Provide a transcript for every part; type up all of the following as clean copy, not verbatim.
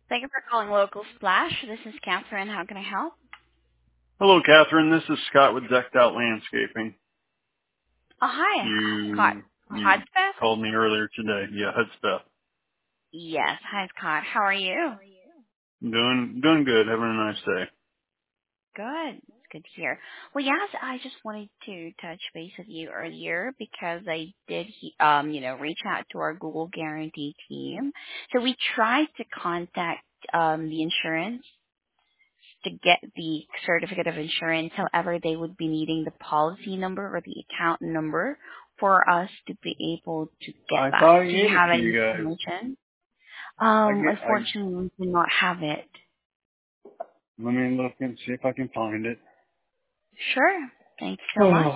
Thank you for calling Local Splash. This is Catherine. How can I help? Hello, Catherine. This is Scott with Decked Out Landscaping. Oh, hi. Scott. You Hudspeth? called me earlier today. Yeah, Hudspeth. Yes. Hi, Scott. How are you? Doing good. Having a nice day. Good. It's good to hear. Well, yes, I just wanted to touch base with you earlier because I did, reach out to our Google Guarantee team. So we tried to contact the insurance to get the certificate of insurance. However, they would be needing the policy number or the account number for us to be able to get I that. thought I Do you gave it have to any you guys. information? I Unfortunately, we do not have it. let me look and see if I can find it. Sure. Thank you so much.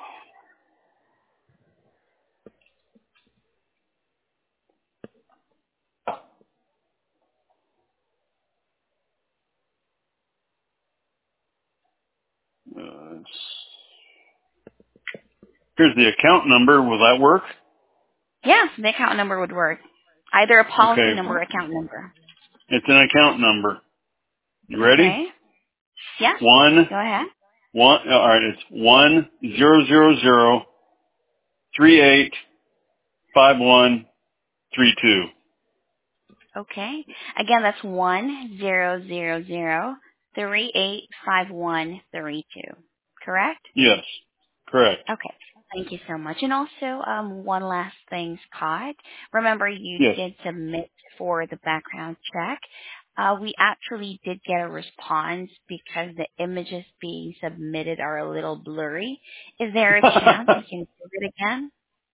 Here's the account number. Will that work? Yes, the account number would work. Either a policy Okay. number or account number. It's an account number. You ready? Okay. Yeah. One. Go ahead. All right. It's 1-000-385132. Okay. Again, that's 1-000-385132. Correct? Yes. Correct. Okay. Thank you so much. And also, one last thing, Scott. Remember, you Yes. did submit for the background check. We actually did get a response because the images being submitted are a little blurry. Is there a chance we can do it again?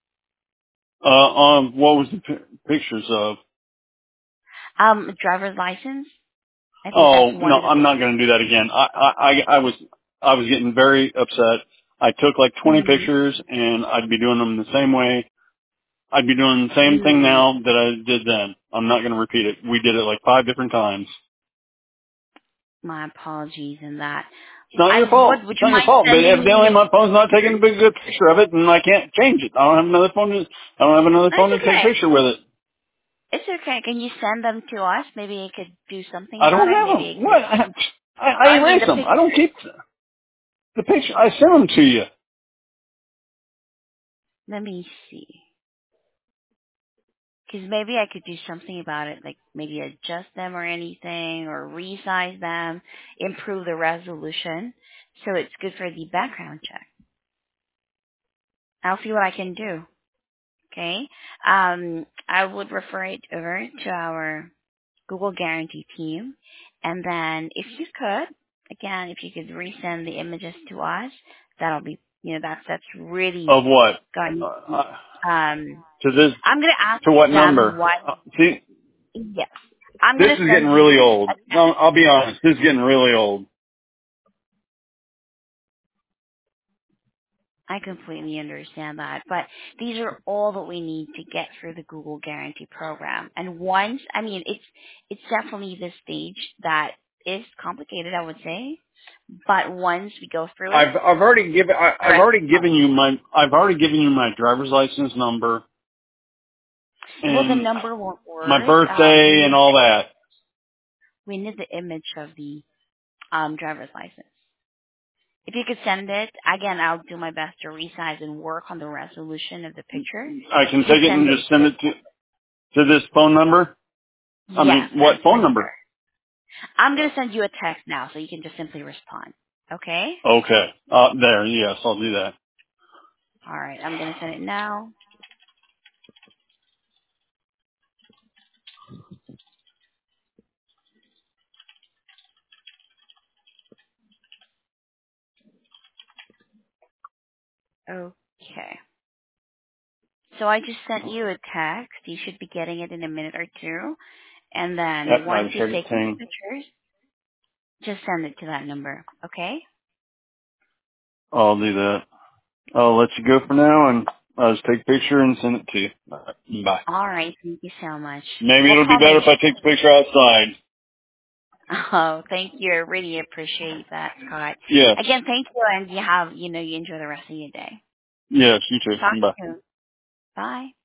What was the pictures of? Driver's license. I think Oh that's one no, of the I'm not pictures. going to do that again. I was getting very upset. I took like 20 Mm-hmm. pictures, and I'd be doing them the same way. I'd be doing the same thing Mm-hmm. now that I did then. I'm not going to repeat it. We did it like 5 different times. My apologies in that. It's not your fault. Would It's you not your mind fault. But sending evidently me? my phone's not taking a big good picture of it, and I can't change it. I don't have another phone. I don't have another phone It's to take a okay. picture with it. It's okay. Can you send them to us? Maybe I could do something I about don't it. have Maybe them. I could. What? I I mean, erase the them. I don't picture. keep the picture. I send them to you. Let me see. Because maybe I could do something about it, like maybe adjust them or anything, or resize them, improve the resolution, so it's good for the background check. I'll see what I can do. Okay. I would refer it over to our Google Guarantee team, and then if you could, again, if you could resend the images to us, that'll be, that's really Of what? going. Um, To this? I'm gonna ask To what them number? what. See, Yes, I'm this gonna is getting send really you old. a No, text. I'll be honest. This is getting really old. I completely understand that, but these are all that we need to get through the Google Guarantee program. And once, I mean, it's definitely the stage that is complicated, I would say. But once we go through it, I've already given the rest is fine. I've already given you my driver's license number Well, the and number won't my work. birthday and all that. We need the image of the driver's license. If you could send it, again, I'll do my best to resize and work on the resolution of the picture. I can Just take it send and it just send it to this phone number. I Yes, mean, what that's phone my number? number. I'm going to send you a text now so you can just simply respond. Okay? Okay. There. Yes, I'll do that. All right. I'm going to send it now. Okay. So I just sent you a text. You should be getting it in a minute or two. And then Yep, I once just you've heard it taken the saying. pictures, just send it to that number. Okay? I'll do that. I'll let you go for now, and I'll just take a picture and send it to you. Bye. All right. Thank you so much. Maybe Well, it'll be call me better if I again. take the picture outside. Oh, thank you. I really appreciate that, Scott. Yes. Again, thank you. And you enjoy the rest of your day. Yes, you Talk too. Bye. soon. Bye.